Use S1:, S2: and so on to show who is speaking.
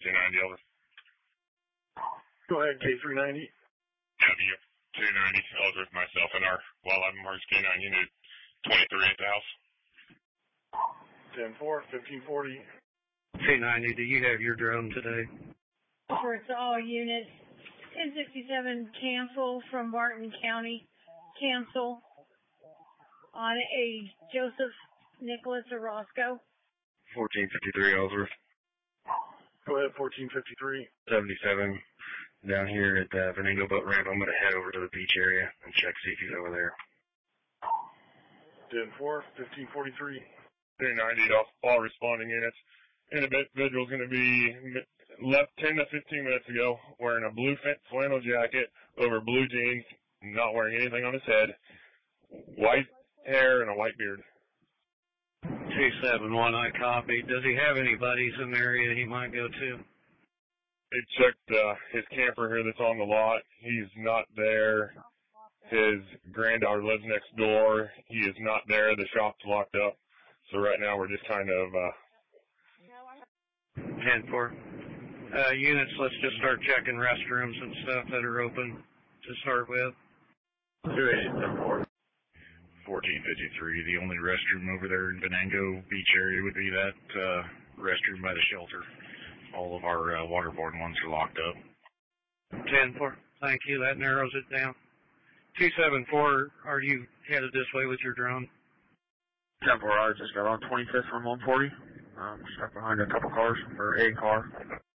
S1: 290 over.
S2: Go ahead, K390.
S1: W290 Ellsworth, myself, and our Wildlife Mars K9 unit 23 at the house.
S2: 10-4, 1540.
S3: K90, do you have your drone today?
S4: For it's all units. 1067 cancel from Martin County. Cancel on a Joseph Nicholas Orozco.
S3: 1453 Ellsworth.
S2: Go ahead, 1453.
S3: 77 down here at the Venango Boat Ramp. I'm going to head over to the beach area and check, see if he's over there.
S2: 10-4, 1543.
S1: 290 to all responding units. Individual's going to be left 10 to 15 minutes ago wearing a blue flannel jacket over blue jeans, not wearing anything on his head, white hair, and a white beard.
S3: 271, I copy. Does he have any buddies in the area he might go to?
S1: They checked his camper here that's on the lot. He's not there. His granddaughter lives next door. He is not there. The shop's locked up. So right now we're just kind of...
S3: 10-4. Units, let's just start checking restrooms and stuff that are open to start with.
S2: 280,
S5: 1453. The only restroom over there in Venango Beach area would be that restroom by the shelter. All of our waterborne ones are locked up.
S3: 10-4. Thank you. That narrows it down. 274, are you headed this way with your drone?
S6: 10-4, I just got on 25th from 140. Stuck behind a couple cars, or a car.